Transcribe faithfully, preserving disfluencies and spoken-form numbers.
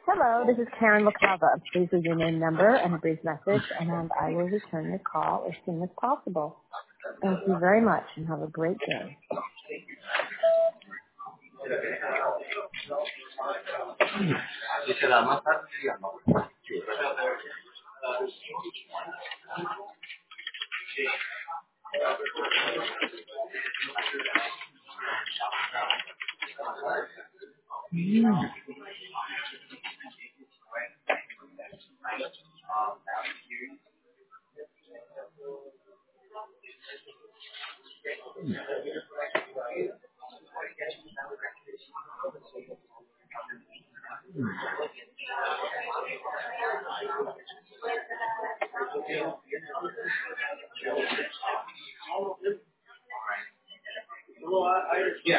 Hello, this is Karen LaCava. Please leave your name, number, and a brief message, and I will return your call as soon as possible. Thank you very much, and have a great day. Y se da más tarde, digamos. Sí. Yeah.